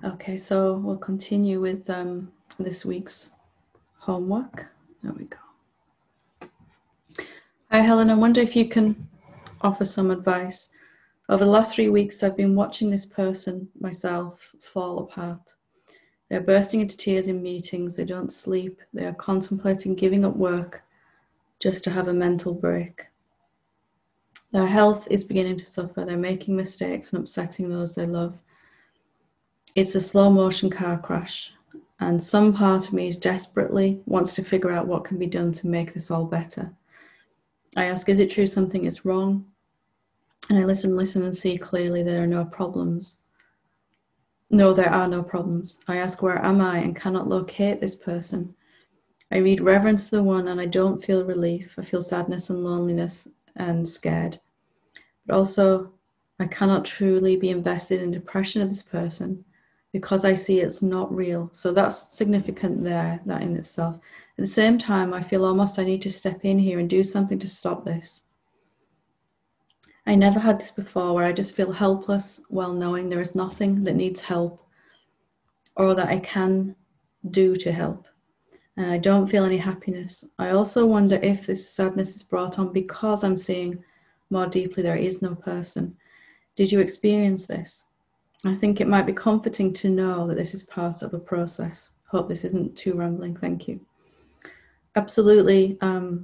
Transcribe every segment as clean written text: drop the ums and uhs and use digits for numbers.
Okay, so we'll continue with this week's homework. There we go. Hi, Helen. I wonder if you can offer some advice. Over the last 3 weeks, I've been watching this person, myself, fall apart. They're bursting into tears in meetings. They don't sleep. They are contemplating giving up work just to have a mental break. Their health is beginning to suffer. They're making mistakes and upsetting those they love. It's a slow motion car crash, and some part of me is desperately wants to figure out what can be done to make this all better. I ask, is it true something is wrong? And I listen and see clearly there are no problems. No, there are no problems. I ask, where am I, and cannot locate this person. I read Reverence to the One and I don't feel relief. I feel sadness and loneliness and scared. But also, I cannot truly be invested in depression of this person because I see it's not real. So that's significant there, that in itself. At the same time, I feel almost I need to step in here and do something to stop this. I never had this before, where I just feel helpless while knowing there is nothing that needs help or that I can do to help. And I don't feel any happiness. I also wonder if this sadness is brought on because I'm seeing more deeply there is no person. Did you experience this? I think it might be comforting to know that this is part of a process. Hope this isn't too rambling. Thank you. Absolutely.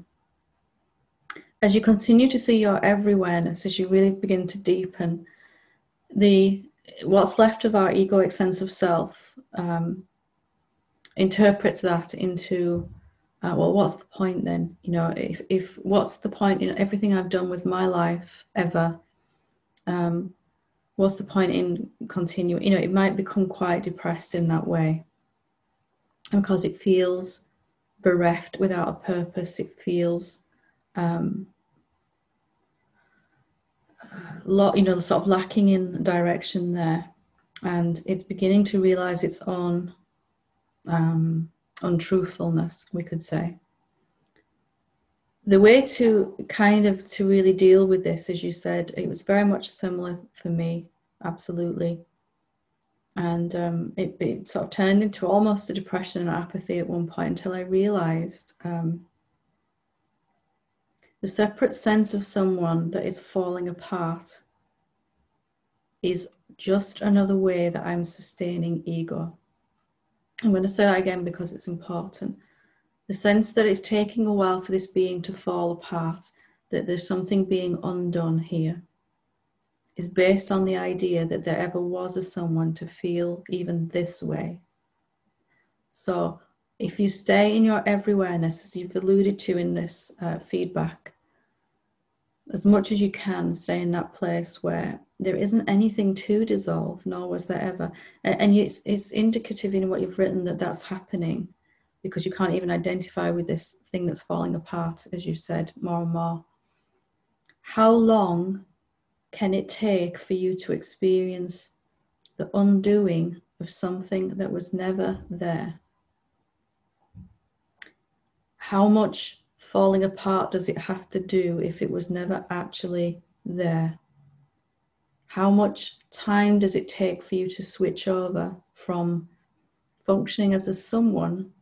As you continue to see your every-awareness, as you really begin to deepen, what's left of our egoic sense of self interprets that into, well, what's the point then? You know, if what's the point in everything I've done with my life ever? What's the point in continuing? You know, it might become quite depressed in that way because it feels bereft without a purpose. It feels, sort of lacking in direction there, and it's beginning to realize its own untruthfulness, we could say. The way to really deal with this, as you said, it was very much similar for me, absolutely. And it sort of turned into almost a depression and apathy at one point until I realized the separate sense of someone that is falling apart is just another way that I'm sustaining ego. I'm going to say that again because it's important. The sense that it's taking a while for this being to fall apart, that there's something being undone here, is based on the idea that there ever was a someone to feel even this way. So if you stay in your every-awareness, as you've alluded to in this feedback, as much as you can, stay in that place where there isn't anything to dissolve, nor was there ever. And it's indicative in what you've written that that's happening, because you can't even identify with this thing that's falling apart, as you said, more and more. How long can it take for you to experience the undoing of something that was never there? How much falling apart does it have to do if it was never actually there? How much time does it take for you to switch over from functioning as a someone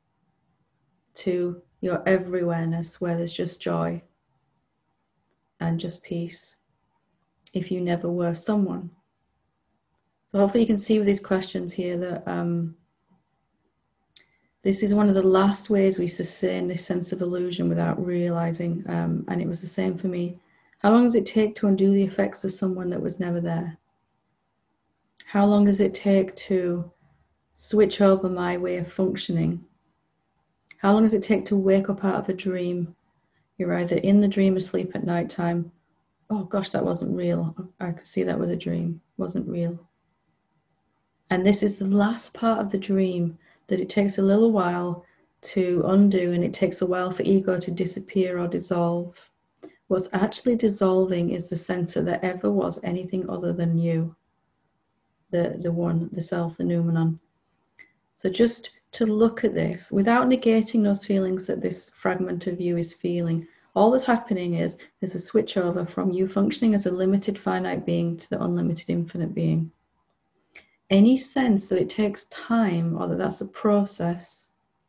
to your every-awareness, where there's just joy and just peace, if you never were someone? So hopefully you can see with these questions here that this is one of the last ways we sustain this sense of illusion without realizing, and it was the same for me. How long does it take to undo the effects of someone that was never there? How long does it take to switch over my way of functioning? How long does it take to wake up out of a dream? You're either in the dream, asleep at night time. Oh gosh, that wasn't real. I could see that was a dream, wasn't real. And this is the last part of the dream that it takes a little while to undo, and it takes a while for ego to disappear or dissolve. What's actually dissolving is the sense that there ever was anything other than you, the one, the self, the noumenon. So just to look at this without negating those feelings that this fragment of you is feeling. All that's happening is there's a switch over from you functioning as a limited finite being to the unlimited infinite being. any sense that it takes time or that that's a process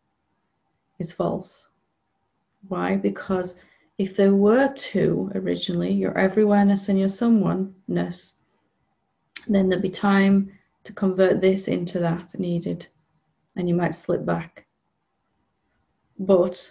is false. Why? Because if there were two originally, your everywhereness and your someoneness, then there'd be time to convert this into that needed, and you might slip back. But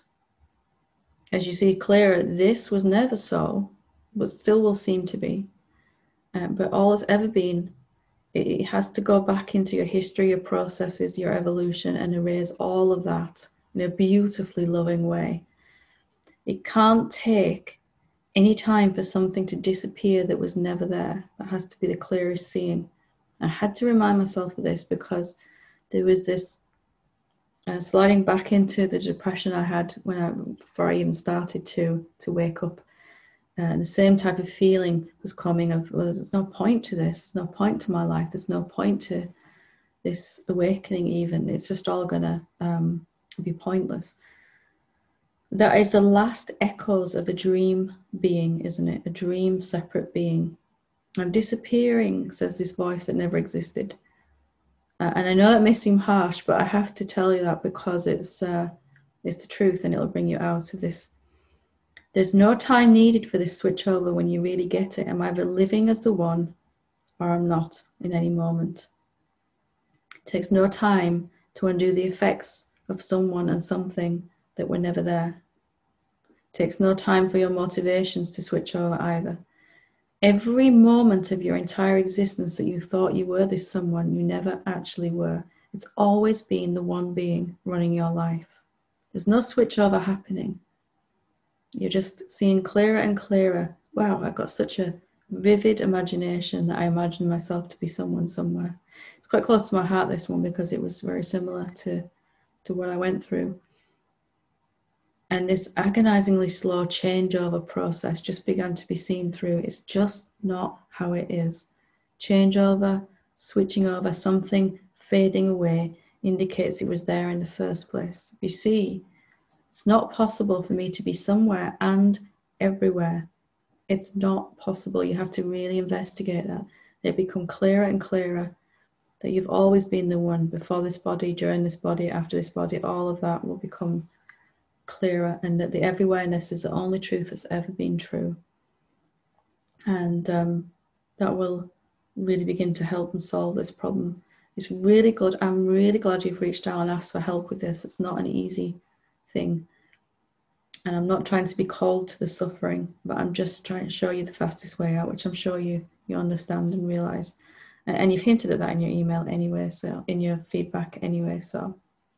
as you see clearer, this was never so, but still will seem to be. But all it's ever been, it has to go back into your history, your processes, your evolution, and erase all of that in a beautifully loving way. It can't take any time for something to disappear that was never there. That has to be the clearest seeing. I had to remind myself of this because there was this sliding back into the depression I had before I even started to wake up. And the same type of feeling was coming of, well, there's no point to this. There's no point to my life. There's no point to this awakening even. It's just all going to be pointless. That is the last echoes of a dream being, isn't it? A dream separate being. I'm disappearing, says this voice that never existed. And I know that may seem harsh, but I have to tell you that because it's the truth, and it'll bring you out of this. There's no time needed for this switch over when you really get it. I'm either living as the one or I'm not in any moment. It takes no time to undo the effects of someone and something that were never there. It takes no time for your motivations to switch over either. Every moment of your entire existence that you thought you were this someone, you never actually were. It's always been the one being running your life. There's no switch over happening. You're just seeing clearer and clearer. Wow, I've got such a vivid imagination that I imagine myself to be someone somewhere. It's quite close to my heart, this one, because it was very similar to what I went through. And this agonizingly slow changeover process just began to be seen through. It's just not how it is. Changeover, switching over, something fading away indicates it was there in the first place. You see, it's not possible for me to be somewhere and everywhere. It's not possible. You have to really investigate that. It become clearer and clearer that you've always been the one before this body, during this body, after this body. All of that will become clearer, and that the everywhereness is the only truth that's ever been true. And that will really begin to help and solve this problem. It's really good. I'm really glad you've reached out and asked for help with this. It's not an easy thing. And I'm not trying to be cold to the suffering, but I'm just trying to show you the fastest way out, which I'm sure you understand and realize. And you've hinted at that in your email anyway, so in your feedback anyway. So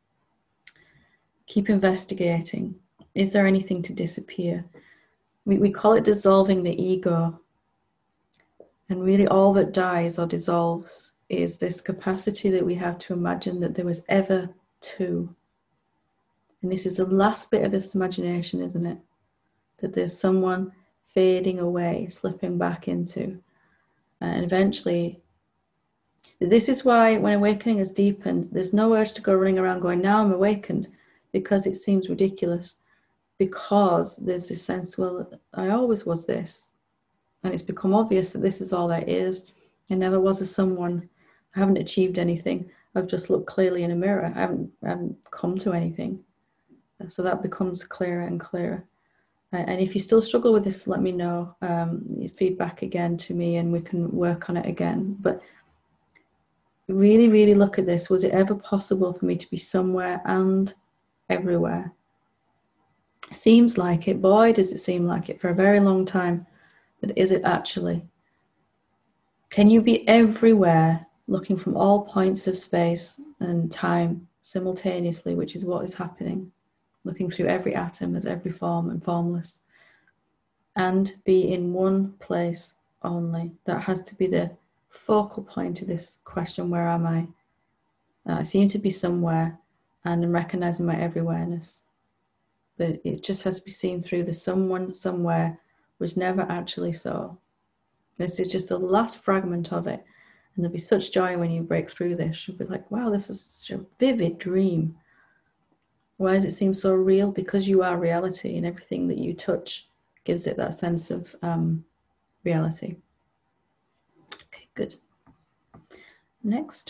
keep investigating. Is there anything to disappear? We call it dissolving the ego. And really all that dies or dissolves is this capacity that we have to imagine that there was ever two. And this is the last bit of this imagination, isn't it? That there's someone fading away, slipping back into. And eventually, this is why when awakening has deepened, there's no urge to go running around going, now I'm awakened, because it seems ridiculous. Because there's this sense, well, I always was this. And it's become obvious that this is all there is. I never was a someone. I haven't achieved anything. I've just looked clearly in a mirror. I haven't come to anything. So that becomes clearer and clearer. And if you still struggle with this, let me know. Feedback again to me and we can work on it again. But really, really look at this. Was it ever possible for me to be somewhere and everywhere? Seems like it. Boy, does it seem like it for a very long time. But is it actually? Can you be everywhere, looking from all points of space and time simultaneously, which is what is happening? Looking through every atom as every form and formless, and be in one place only. That has to be the focal point of this question, where am I? I seem to be somewhere and I'm recognizing my everywhereness. But it just has to be seen through the someone somewhere was never actually so. This is just the last fragment of it. And there'll be such joy when you break through this. You'll be like, wow, this is such a vivid dream. Why does it seem so real? Because you are reality, and everything that you touch gives it that sense of reality. Okay, good. Next.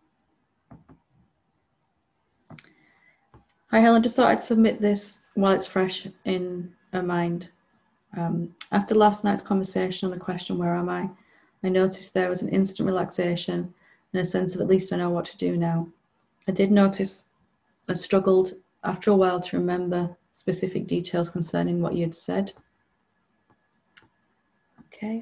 Hi Helen, just thought I'd submit this while it's fresh in her mind. After last night's conversation on the question, where am I noticed there was an instant relaxation and a sense of at least I know what to do now. I did notice I struggled after a while to remember specific details concerning what you had said. Okay.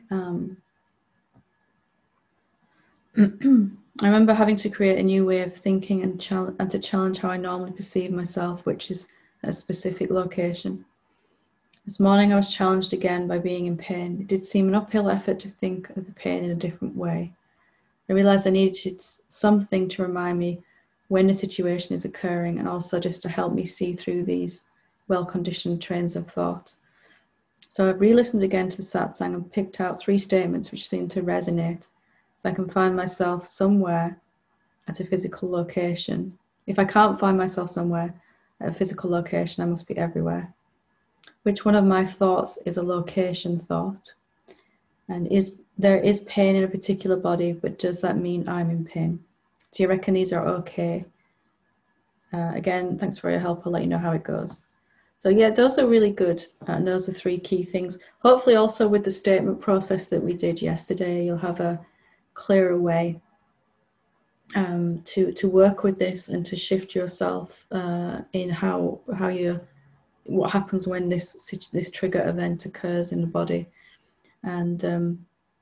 I remember having to create a new way of thinking and to challenge how I normally perceive myself, which is a specific location. This morning I was challenged again by being in pain. It did seem an uphill effort to think of the pain in a different way. I realized I needed something to remind me when the situation is occurring, and also just to help me see through these well-conditioned trains of thought. So I've re-listened again to the satsang and picked out 3 statements which seem to resonate. If I can find myself somewhere at a physical location, if I can't find myself somewhere at a physical location, I must be everywhere. Which one of my thoughts is a location thought? And there is pain in a particular body, but does that mean I'm in pain? Do you reckon these are okay? Again, thanks for your help. I'll let you know how it goes. So yeah, those are really good. And those are 3 key things. Hopefully also with the statement process that we did yesterday, you'll have a clearer way to work with this and to shift yourself in what happens when this trigger event occurs in the body. And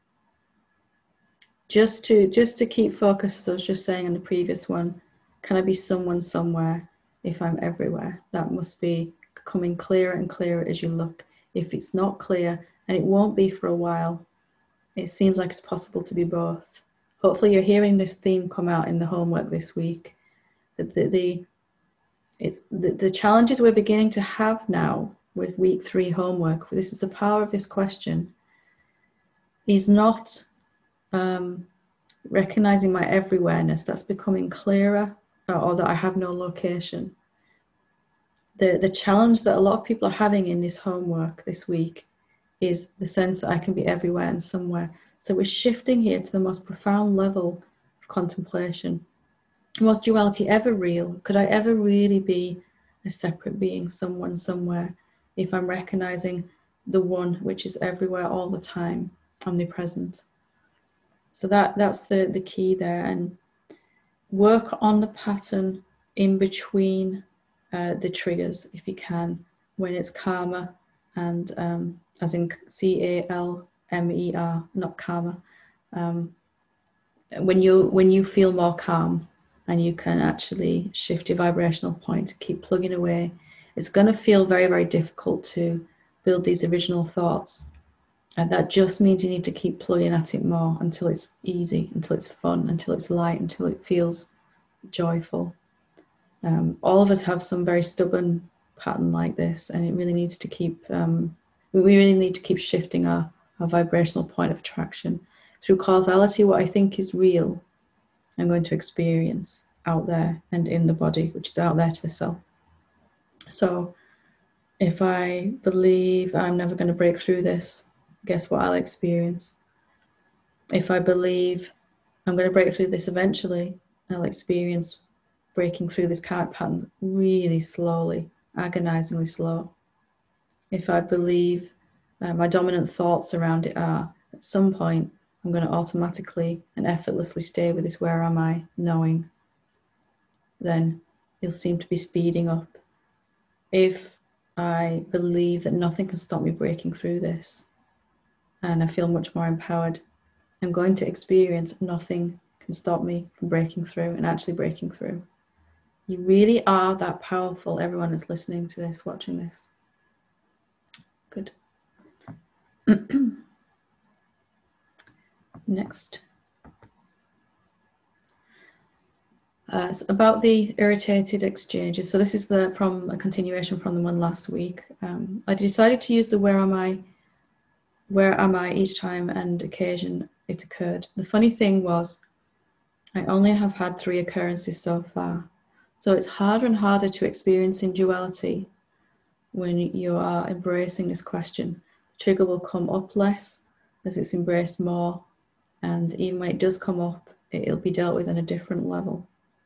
just to keep focus, as I was just saying in the previous one, can I be someone somewhere if I'm everywhere? That must be becoming clearer and clearer as you look. If it's not clear, and it won't be for a while, it seems like it's possible to be both. Hopefully you're hearing this theme come out in the homework this week. That the challenges we're beginning to have now with week 3 homework, this is the power of this question, is not recognizing my everywhereness, that's becoming clearer, or that I have no location. The challenge that a lot of people are having in this homework this week is the sense that I can be everywhere and somewhere. So we're shifting here to the most profound level of contemplation. Was duality ever real? Could I ever really be a separate being, someone somewhere, if I'm recognizing the one which is everywhere all the time, omnipresent? So that's the key there, and work on the pattern in between the triggers if you can, when it's calmer, and as in CALMER, not karma. When you feel more calm and you can actually shift your vibrational point, keep plugging away, it's going to feel very, very difficult to build these original thoughts. And that just means you need to keep plugging at it more until it's easy, until it's fun, until it's light, until it feels joyful. All of us have some very stubborn pattern like this, and it really needs to keep, we really need to keep shifting our vibrational point of attraction. Through causality, what I think is real, I'm going to experience out there and in the body, which is out there to the self. So if I believe I'm never going to break through this, guess what I'll experience? If I believe I'm going to break through this eventually, I'll experience breaking through this karmic pattern really slowly, agonizingly slow. If I believe my dominant thoughts around it are, at some point, I'm going to automatically and effortlessly stay with this where am I knowing, then you'll seem to be speeding up. If I believe that nothing can stop me breaking through this, and I feel much more empowered, I'm going to experience nothing can stop me from breaking through and actually breaking through. You really are that powerful, everyone is listening to this, watching this. Good. Next. About the irritated exchanges. So this is from a continuation from the one last week. I decided to use the where am I each time and occasion it occurred. The funny thing was, I only have had 3 occurrences so far. So it's harder and harder to experience in duality when you are embracing this question. The trigger will come up less as it's embraced more. And even when it does come up, it'll be dealt with on a different level.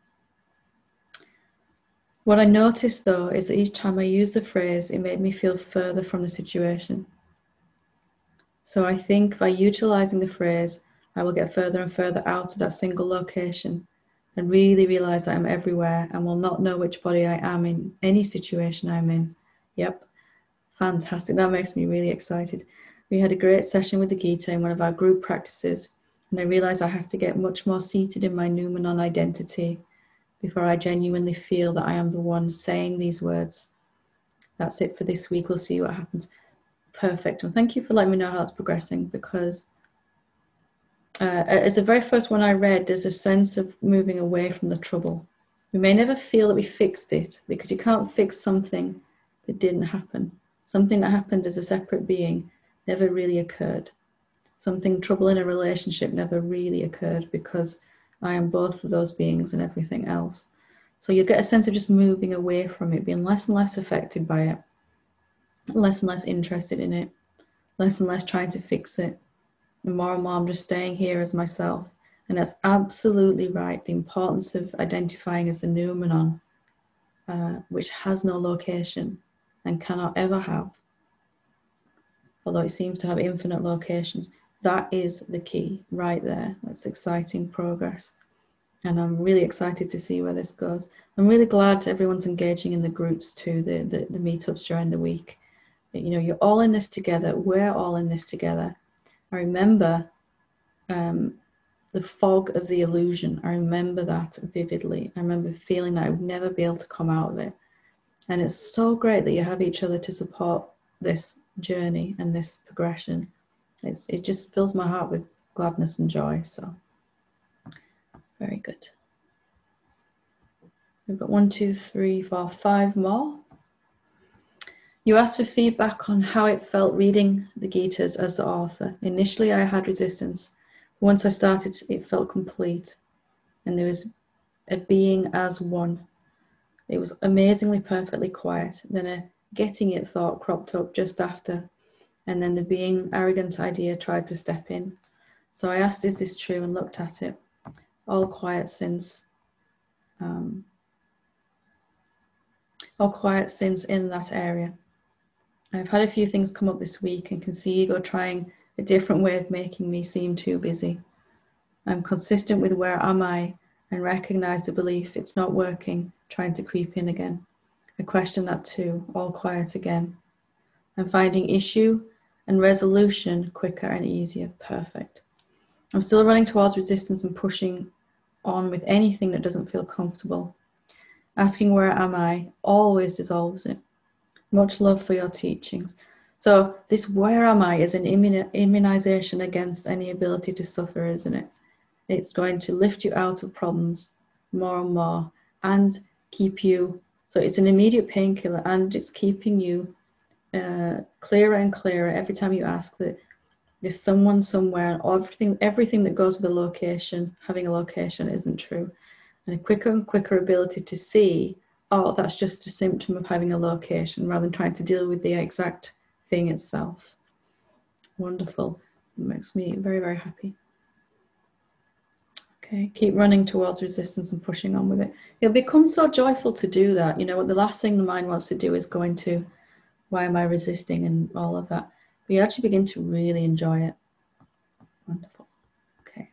What I noticed though is that each time I used the phrase, it made me feel further from the situation. So I think by utilizing the phrase, I will get further and further out of that single location and really realize that I'm everywhere and will not know which body I am in any situation I'm in. Yep, fantastic. That makes me really excited. We had a great session with the Gita in one of our group practices, and I realized I have to get much more seated in my Numenon identity before I genuinely feel that I am the one saying these words. That's it for this week. We'll see what happens. Perfect. And thank you for letting me know how it's progressing, because as the very first one I read, there's a sense of moving away from the trouble. We may never feel that we fixed it, because you can't fix something that didn't happen. Something that happened as a separate being never really occurred. Something trouble in a relationship never really occurred, because I am both of those beings and everything else. So you'll get a sense of just moving away from it, being less and less affected by it, less and less interested in it, less and less trying to fix it. And more I'm just staying here as myself. And that's absolutely right. The importance of identifying as the Numenon, which has no location and cannot ever have, although it seems to have infinite locations. That is the key right there. That's exciting progress. And I'm really excited to see where this goes. I'm really glad everyone's engaging in the groups too, the meetups during the week. You know, you're all in this together. We're all in this together. I remember the fog of the illusion. I remember that vividly. I remember feeling that I would never be able to come out of it. And it's so great that you have each other to support this journey and this progression. It just fills my heart with gladness and joy. So very good. We've got 1, 2, 3, 4, 5 more. You asked for feedback on how it felt reading the Gitas as the author. Initially, I had resistance. Once I started, it felt complete. And there was a being as one. It was amazingly perfectly quiet. Then a getting it thought cropped up just after. And then the being arrogant idea tried to step in. So I asked, is this true? And looked at it. All quiet since in that area. I've had a few things come up this week and can see ego trying a different way of making me seem too busy. I'm consistent with where am I and recognize the belief it's not working, trying to creep in again. I question that too, all quiet again. I'm finding issue and resolution quicker and easier. Perfect. I'm still running towards resistance and pushing on with anything that doesn't feel comfortable. Asking where am I always dissolves it. Much love for your teachings. So this where am I is an immunization against any ability to suffer, isn't it? It's going to lift you out of problems more and more and keep you, so it's an immediate painkiller, and it's keeping you clearer and clearer every time you ask that there's someone somewhere, or everything that goes with a location, having a location isn't true. And a quicker and quicker ability to see, oh, that's just a symptom of having a location, rather than trying to deal with the exact thing itself. Wonderful. It makes me very, very happy. Okay, keep running towards resistance and pushing on with it. It'll become so joyful to do that. You know, what the last thing the mind wants to do is go into why am I resisting and all of that. But you actually begin to really enjoy it. Wonderful. Okay.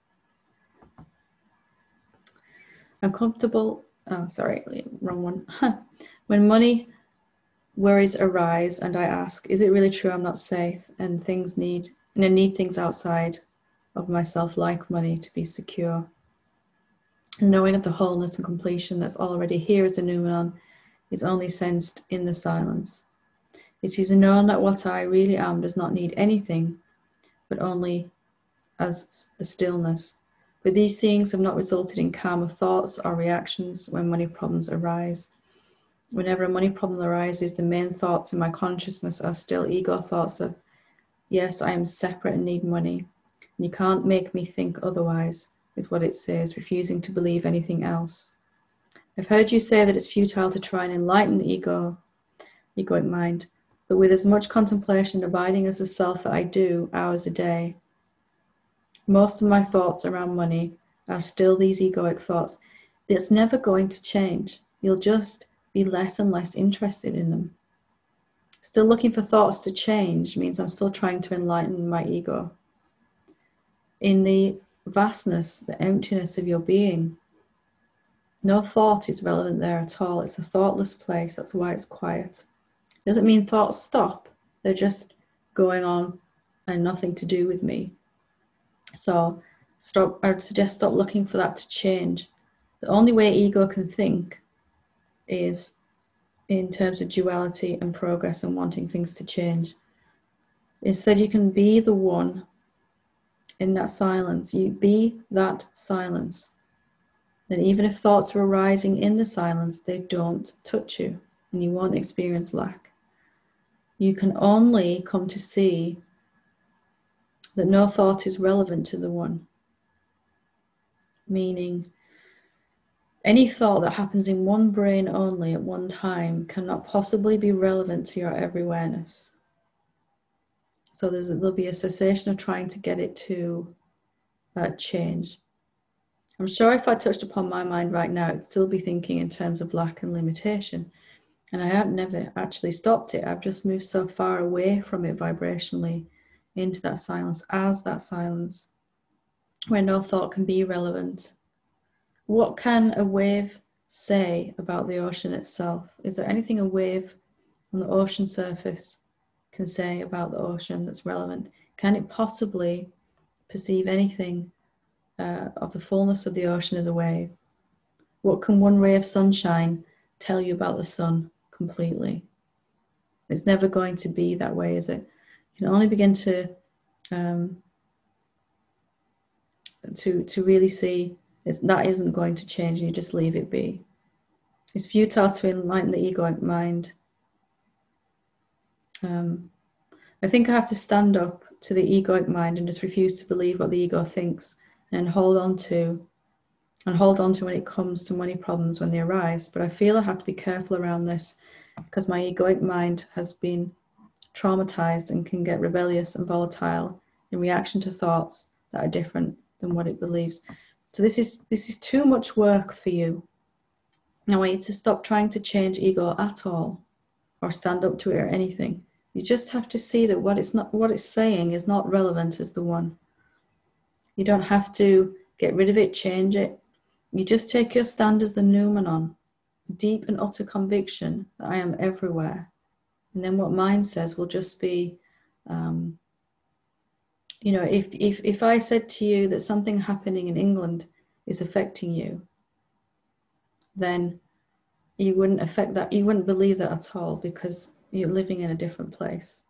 I'm comfortable. Oh, sorry, wrong one. When money worries arise and I ask, is it really true I'm not safe and I need things outside of myself like money to be secure? And knowing of the wholeness and completion that's already here as a Numenon is only sensed in the silence. It is known that what I really am does not need anything, but only as the stillness. But these seeings have not resulted in karma thoughts or reactions when money problems arise. Whenever a money problem arises, the main thoughts in my consciousness are still ego thoughts of, yes, I am separate and need money. And you can't make me think otherwise, is what it says, refusing to believe anything else. I've heard you say that it's futile to try and enlighten the egoic mind, but with as much contemplation abiding as the self that I do, hours a day, most of my thoughts around money are still these egoic thoughts. It's never going to change. You'll just be less and less interested in them. Still looking for thoughts to change means I'm still trying to enlighten my ego. In the vastness, the emptiness of your being, no thought is relevant there at all. It's a thoughtless place. That's why it's quiet. It doesn't mean thoughts stop. They're just going on and nothing to do with me. So I would suggest stop looking for that to change. The only way ego can think is in terms of duality and progress and wanting things to change. Instead, you can be the one in that silence. You be that silence. And even if thoughts are arising in the silence, they don't touch you and you won't experience lack. You can only come to see that no thought is relevant to the one. Meaning, any thought that happens in one brain only at one time cannot possibly be relevant to your every awareness. So there'll be a cessation of trying to get it to change. I'm sure if I touched upon my mind right now, it'd still be thinking in terms of lack and limitation. And I have never actually stopped it. I've just moved so far away from it vibrationally into that silence, as that silence, where no thought can be relevant. What can a wave say about the ocean itself? Is there anything a wave on the ocean surface can say about the ocean that's relevant? Can it possibly perceive anything of the fullness of the ocean as a wave? What can one ray of sunshine tell you about the sun completely? It's never going to be that way, is it? You can only begin to really see that isn't going to change, and you just leave it be. It's futile to enlighten the egoic mind. I think I have to stand up to the egoic mind and just refuse to believe what the ego thinks, and hold on to when it comes to money problems when they arise. But I feel I have to be careful around this because my egoic mind has been traumatized and can get rebellious and volatile in reaction to thoughts that are different than what it believes. So this is too much work for you. I want you to stop trying to change ego at all or stand up to it or anything. You just have to see that what it's saying is not relevant as the one. You don't have to get rid of it, change it. You just take your stand as the noumenon, deep and utter conviction that I am everywhere. And then what mind says will just be, if I said to you that something happening in England is affecting you, then you wouldn't affect that. You wouldn't believe that at all because you're living in a different place.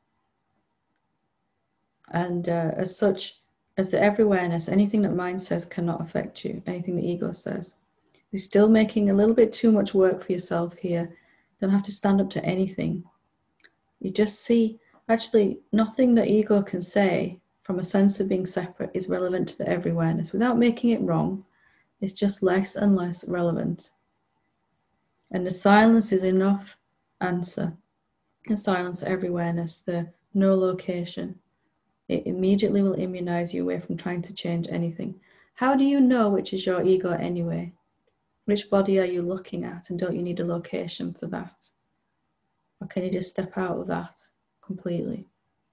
And as such, as the every-awareness, anything that mind says cannot affect you. Anything the ego says. You're still making a little bit too much work for yourself here. You don't have to stand up to anything. You just see, actually, nothing that ego can say from a sense of being separate is relevant to the every-awareness. Without making it wrong, it's just less and less relevant. And the silence is enough answer. The silence, every-awareness, the no location. It immediately will immunize you away from trying to change anything. How do you know which is your ego anyway? Which body are you looking at? And don't you need a location for that? Or can you just step out of that completely?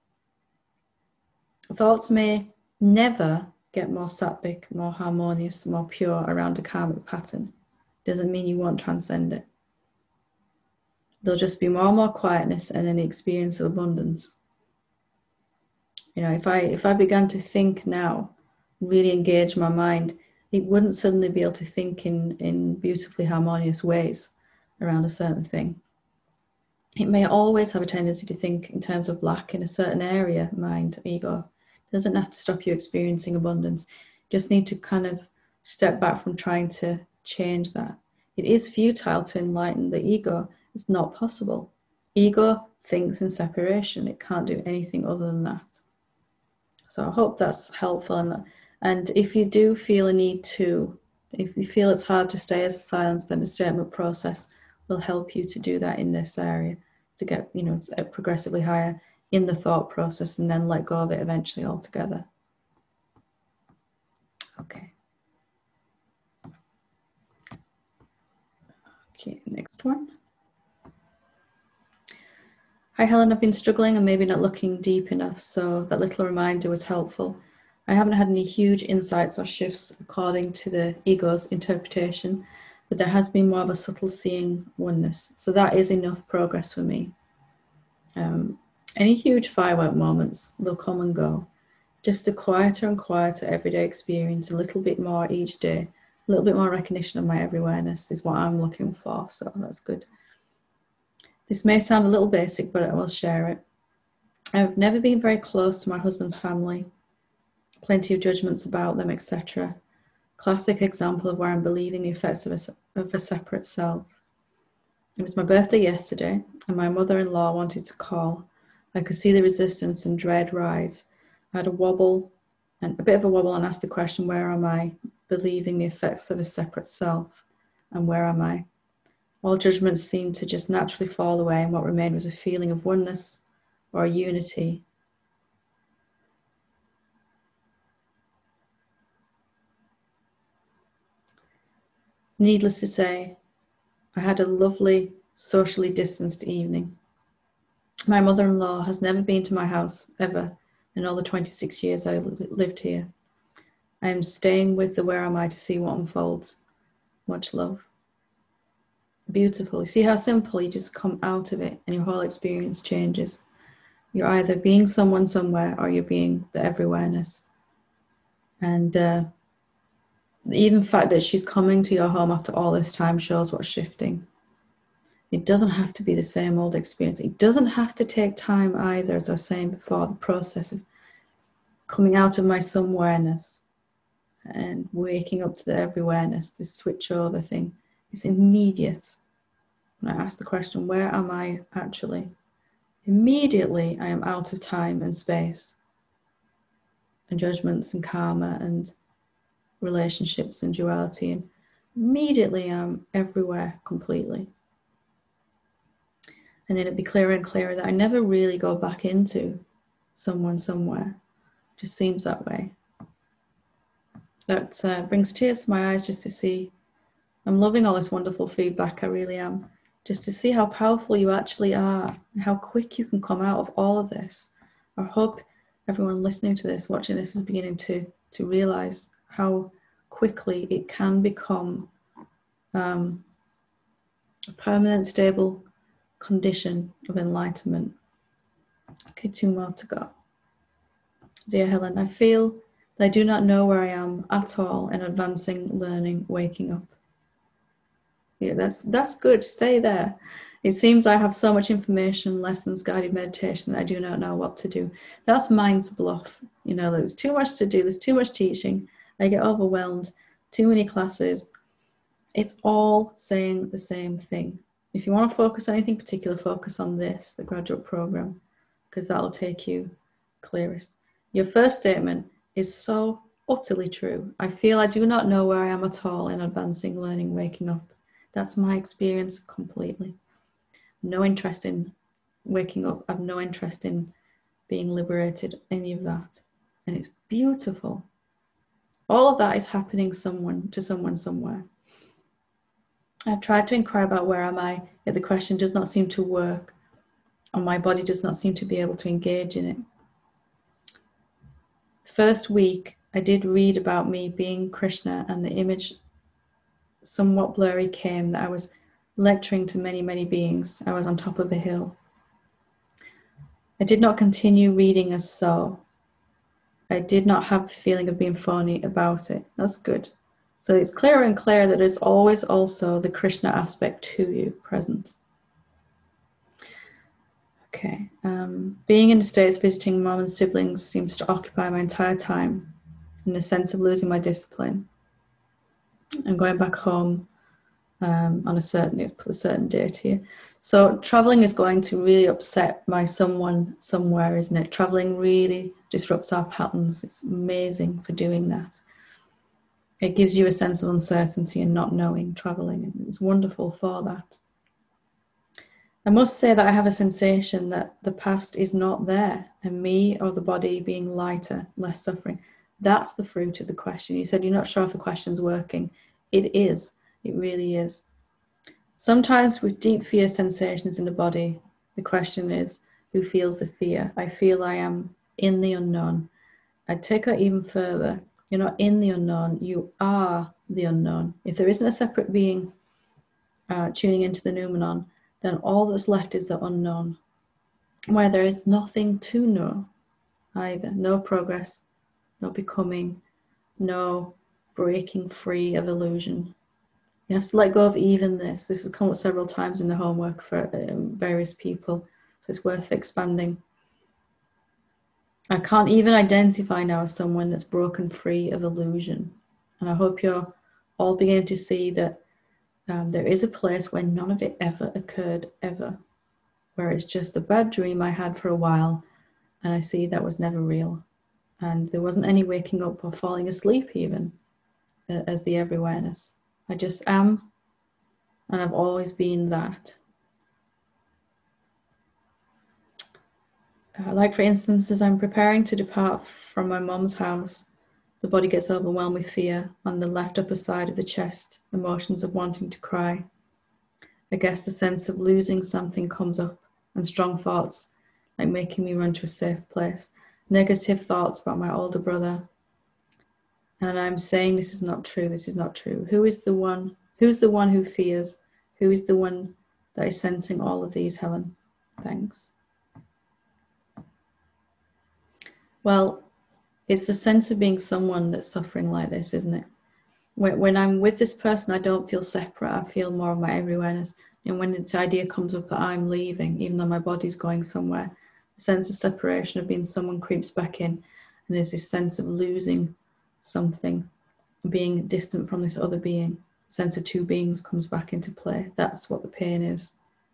Thoughts may never get more sattvic, more harmonious, more pure around a karmic pattern. Doesn't mean you won't transcend it. There'll just be more and more quietness and an experience of abundance. You know, if I began to think now, really engage my mind, it wouldn't suddenly be able to think in beautifully harmonious ways around a certain thing. It may always have a tendency to think in terms of lack in a certain area, mind, ego. It doesn't have to stop you experiencing abundance. You just need to kind of step back from trying to change that. It is futile to enlighten the ego. It's not possible. Ego thinks in separation. It can't do anything other than that. So I hope that's helpful. And if you do feel a need to, if you feel it's hard to stay as a silence, then the statement process will help you to do that in this area, to get, progressively higher in the thought process and then let go of it eventually altogether. Okay. Okay, next one. Hi Helen, I've been struggling and maybe not looking deep enough, so that little reminder was helpful. I haven't had any huge insights or shifts according to the ego's interpretation, but there has been more of a subtle seeing oneness. So that is enough progress for me. Any huge firework moments, they'll come and go. Just a quieter and quieter everyday experience, a little bit more each day, a little bit more recognition of my every-awareness is what I'm looking for, so that's good. This may sound a little basic, but I will share it. I've never been very close to my husband's family, plenty of judgments about them, etc. Classic example of where I'm believing the effects of a separate self. It was my birthday yesterday, and my mother-in-law wanted to call. I could see the resistance and dread rise. I had a bit of a wobble, and asked the question, where am I? Believing the effects of a separate self, and where am I? All judgments seemed to just naturally fall away, and what remained was a feeling of oneness or unity. Needless to say, I had a lovely, socially distanced evening. My mother-in-law has never been to my house, ever, in all the 26 years I lived here. I am staying with the where am I to see what unfolds. Much love. Beautiful. You see how simple you just come out of it and your whole experience changes. You're either being someone somewhere or you're being the every-awareness. And even the fact that she's coming to your home after all this time shows what's shifting. It doesn't have to be the same old experience. It doesn't have to take time either, as I was saying before, the process of coming out of my somewhereness and waking up to the every-awareness, this switch over thing. It's immediate. When I ask the question, where am I actually? Immediately I am out of time and space and judgments and karma and relationships and duality, and immediately I'm everywhere completely. And then it'd be clearer and clearer that I never really go back into someone somewhere. It just seems that way. That brings tears to my eyes just to see. I'm loving all this wonderful feedback, I really am. Just to see how powerful you actually are and how quick you can come out of all of this. I hope everyone listening to this, watching this, is beginning to realize how quickly it can become a permanent, stable condition of enlightenment. Okay, 2 more to go. Dear Helen, I feel that I do not know where I am at all in advancing, learning, waking up. Yeah, that's good. Stay there. It seems I have so much information, lessons, guided meditation that I do not know what to do. That's mind's bluff. You know, there's too much to do. There's too much teaching. I get overwhelmed. Too many classes. It's all saying the same thing. If you want to focus on anything particular, focus on this, the graduate program, because that'll take you clearest. Your first statement is so utterly true. I feel I do not know where I am at all in advancing, learning, waking up. That's my experience completely. No interest in waking up. I have no interest in being liberated, any of that. And it's beautiful. All of that is happening to someone somewhere. I've tried to inquire about where am I, yet the question does not seem to work, and my body does not seem to be able to engage in it. First week, I did read about me being Krishna, and the image, somewhat blurry, came that I was lecturing to many, many beings. I was on top of a hill. I did not continue reading as so. I did not have the feeling of being phony about it. That's good. So it's clearer and clearer that there's always also the Krishna aspect to you present. Okay. Being in the States visiting mom and siblings seems to occupy my entire time, in the sense of losing my discipline. I'm going back home on a certain date here. So traveling is going to really upset my someone somewhere, isn't it? Traveling really disrupts our patterns. It's amazing for doing that. It gives you a sense of uncertainty and not knowing, traveling, and it's wonderful for that. I must say that I have a sensation that the past is not there, and me or the body being lighter, less suffering. That's the fruit of the question. You said you're not sure if the question's working. It is. It really is. Sometimes with deep fear sensations in the body, the question is, who feels the fear? I feel I am in the unknown. I'd take that even further. You're not in the unknown, you are the unknown. If there isn't a separate being tuning into the noumenon, then all that's left is the unknown, where there is nothing to know either. No progress, no becoming, no breaking free of illusion. You have to let go of even this. This has come up several times in the homework for various people, so it's worth expanding. I can't even identify now as someone that's broken free of illusion. And I hope you're all beginning to see that there is a place where none of it ever occurred, ever. Where it's just a bad dream I had for a while, and I see that was never real. And there wasn't any waking up or falling asleep even as the every-awareness. I just am, and I've always been that. Like for instance, as I'm preparing to depart from my mom's house, the body gets overwhelmed with fear on the left upper side of the chest, emotions of wanting to cry. I guess the sense of losing something comes up, and strong thoughts like making me run to a safe place, negative thoughts about my older brother. And I'm saying this is not true, this is not true. Who's the one who fears? Who is the one that is sensing all of these, Helen? Thanks. Well, it's the sense of being someone that's suffering like this, isn't it? When I'm with this person, I don't feel separate. I feel more of my every-awareness. And when this idea comes up that I'm leaving, even though my body's going somewhere, the sense of separation of being someone creeps back in. And there's this sense of losing something, being distant from this other being. The sense of two beings comes back into play. That's what the pain is.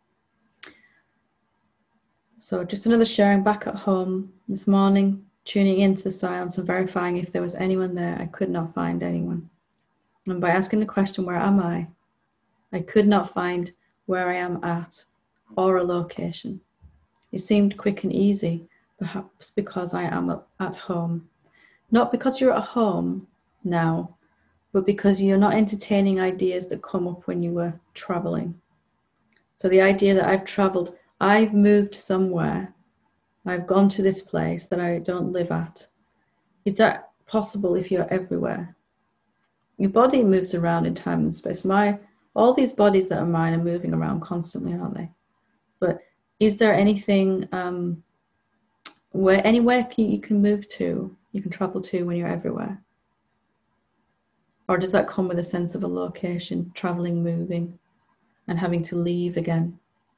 So just another sharing back at home this morning, tuning into the silence and verifying if there was anyone there. I could not find anyone. And by asking the question, where am I? I could not find where I am at or a location. It seemed quick and easy, perhaps because I am at home. Not because you're at home now, but because you're not entertaining ideas that come up when you were traveling. So the idea that I've traveled, I've moved somewhere, I've gone to this place that I don't live at. Is that possible if you're everywhere? Your body moves around in time and space. All these bodies that are mine are moving around constantly, aren't they? But is there anything, anywhere you can move to, you can travel to when you're everywhere? Or does that come with a sense of a location, traveling, moving, and having to leave again?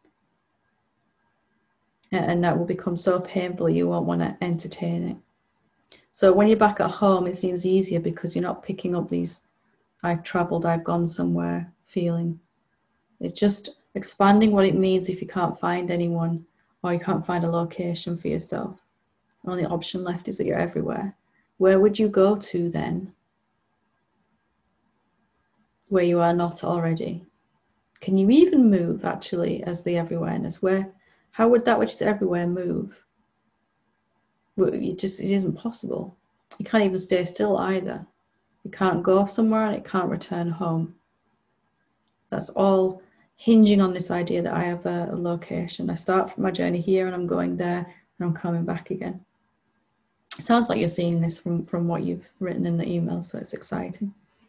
And that will become so painful you won't want to entertain it. So when you're back at home, it seems easier because you're not picking up these I've traveled, I've gone somewhere feeling. It's just expanding what it means if you can't find anyone or you can't find a location for yourself. The only option left is that you're everywhere. Where would you go to then? Where you are not already? Can you even move actually as the every-awareness? How would that which is everywhere move? It isn't possible. You can't even stay still either. You can't go somewhere and it can't return home. That's all hinging on this idea that I have a location. I start from my journey here and I'm going there and I'm coming back again. It sounds like you're seeing this from what you've written in the email, so it's exciting.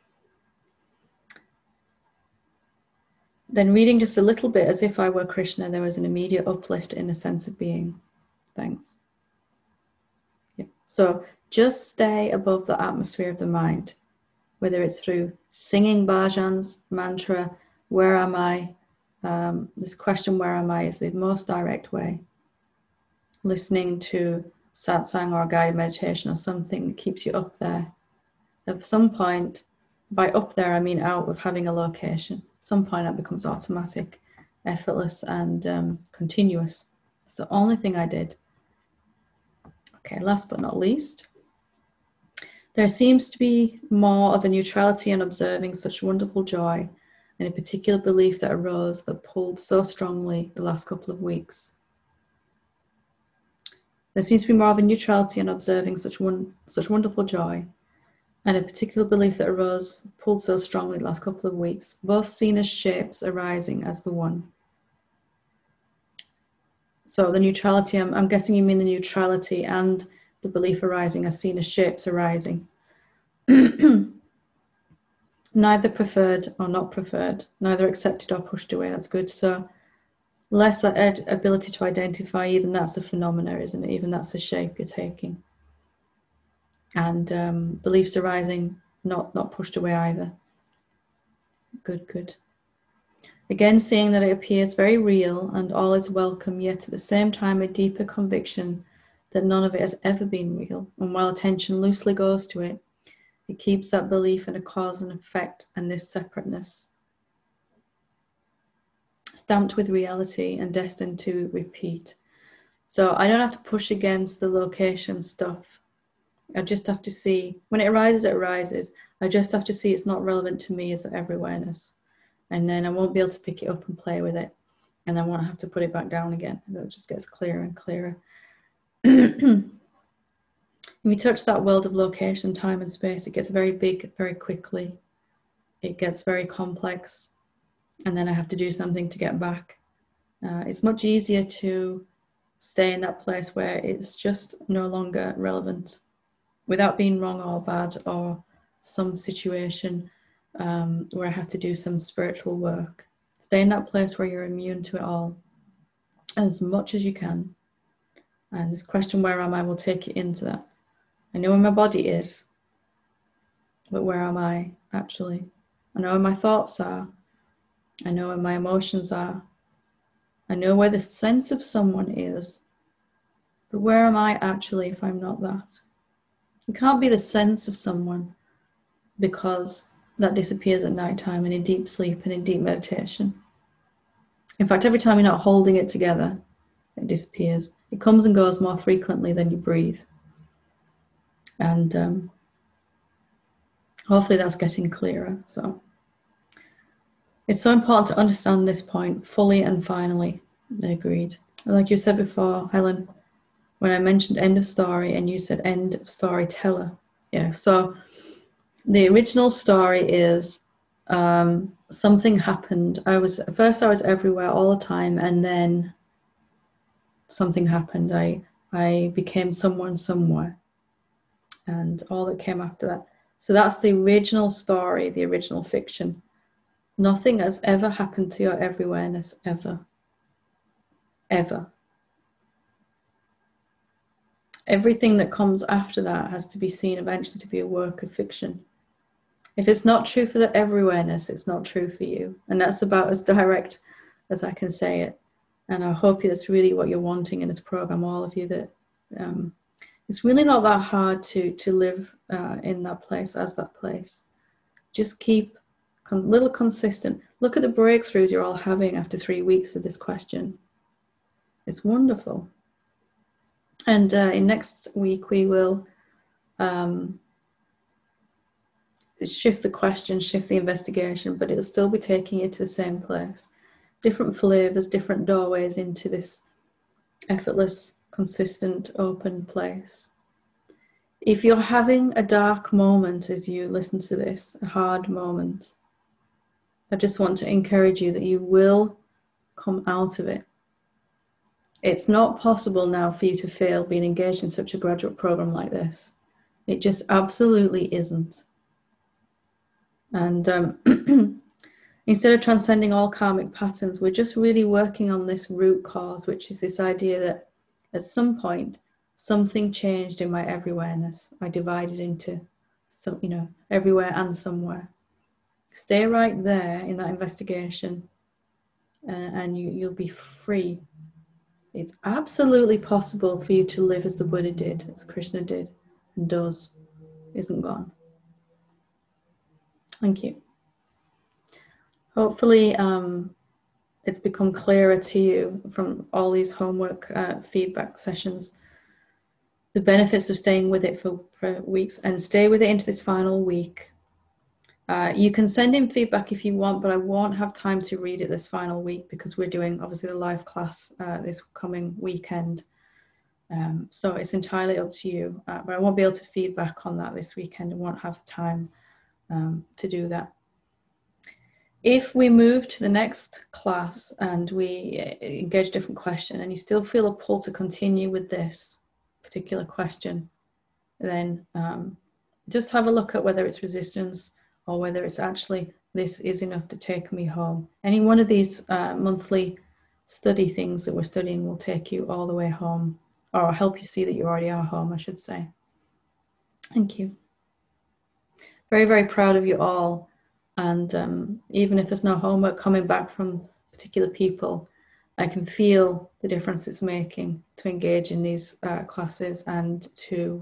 Then reading just a little bit as if I were Krishna, there was an immediate uplift in the sense of being. Thanks. Yeah. So just stay above the atmosphere of the mind, whether it's through singing bhajans, mantra, where am I? This question, where am I, is the most direct way. Listening to satsang or guided meditation or something that keeps you up there. At some point, by up there, I mean out of having a location. At some point, that becomes automatic, effortless, and continuous. It's the only thing I did. Okay, last but not least, there seems to be more of a neutrality in observing such wonderful joy and a particular belief that arose that pulled so strongly the last couple of weeks. There seems to be more of a neutrality in observing such wonderful joy and a particular belief that arose, pulled so strongly the last couple of weeks, both seen as shapes arising as the one. So the neutrality, I'm guessing you mean the neutrality and the belief arising are seen as shapes arising. Neither preferred or not preferred, neither accepted or pushed away. That's good. So less ability to identify, even that's a phenomena, isn't it? Even that's a shape you're taking. And beliefs arising, not pushed away either. Good, good. Again, seeing that it appears very real and all is welcome, yet at the same time a deeper conviction that none of it has ever been real. And while attention loosely goes to it, it keeps that belief in a cause and effect and this separateness, stamped with reality and destined to repeat. So I don't have to push against the location stuff. I just have to see, when it arises, it arises. I just have to see it's not relevant to me as every awareness. And then I won't be able to pick it up and play with it. And I won't have to put it back down again. It just gets clearer and clearer. If we touch that world of location, time and space, it gets very big very quickly. It gets very complex. And then I have to do something to get back. It's much easier to stay in that place where it's just no longer relevant, without being wrong or bad or some situation where I have to do some spiritual work. Stay in that place where you're immune to it all as much as you can. And this question, where am I, will take you into that. I know where my body is, but where am I actually? I know where my thoughts are. I know where my emotions are. I know where the sense of someone is, but where am I actually if I'm not that? You can't be the sense of someone, because that disappears at night time and in deep sleep and in deep meditation. In fact, every time you're not holding it together, it disappears. It comes and goes more frequently than you breathe. And hopefully that's getting clearer. So it's so important to understand this point fully and finally. I agreed. Like you said before, Helen, when I mentioned end of story and you said end of storyteller. Yeah, so the original story is something happened. First I was everywhere all the time, and then something happened. I became someone somewhere, and all that came after that. So that's the original story, the original fiction. Nothing has ever happened to your every-awareness, ever. Ever. Everything that comes after that has to be seen eventually to be a work of fiction. If it's not true for the every-awareness, it's not true for you. And that's about as direct as I can say it. And I hope that's really what you're wanting in this program, all of you, that it's really not that hard to live in that place, as that place. Just keep a little consistent. Look at the breakthroughs you're all having after 3 weeks of this question. It's wonderful. And in next week, we will shift the question, shift the investigation, but it'll still be taking you to the same place. Different flavors, different doorways into this effortless, consistent, open place. If you're having a dark moment as you listen to this, a hard moment, I just want to encourage you that you will come out of it. It's not possible now for you to fail being engaged in such a graduate program like this. It just absolutely isn't. And instead of transcending all karmic patterns, we're just really working on this root cause, which is this idea that at some point, something changed in my every-awareness. I divided into, everywhere and somewhere. Stay right there in that investigation, and you'll be free. It's absolutely possible for you to live as the Buddha did, as Krishna did, and does, isn't gone. Thank you. Hopefully it's become clearer to you from all these homework feedback sessions, the benefits of staying with it for weeks, and stay with it into this final week. You can send in feedback if you want, but I won't have time to read it this final week because we're doing obviously the live class this coming weekend. So it's entirely up to you, but I won't be able to feedback on that this weekend. I won't have time to do that. If we move to the next class and we engage a different question and you still feel a pull to continue with this particular question, then just have a look at whether it's resistance or whether it's actually this is enough to take me home. Any one of these monthly study things that we're studying will take you all the way home, or help you see that you already are home, I should say. Thank you. Very, very proud of you all. And even if there's no homework coming back from particular people, I can feel the difference it's making to engage in these classes and to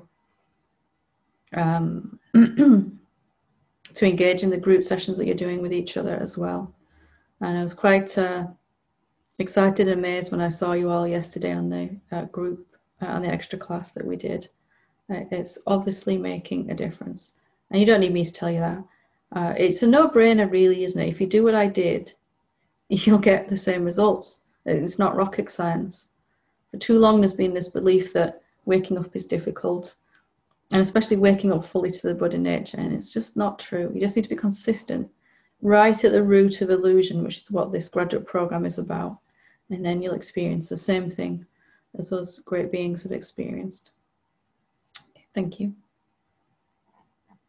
to engage in the group sessions that you're doing with each other as well. And I was quite excited and amazed when I saw you all yesterday on the group, on the extra class that we did. It's obviously making a difference. And you don't need me to tell you that. It's a no-brainer really, isn't it? If you do what I did, you'll get the same results. It's not rocket science. For too long there's been this belief that waking up is difficult, and especially waking up fully to the Buddha nature, and it's just not true. You just need to be consistent, right at the root of illusion, which is what this graduate program is about, and then you'll experience the same thing as those great beings have experienced. Okay, thank you.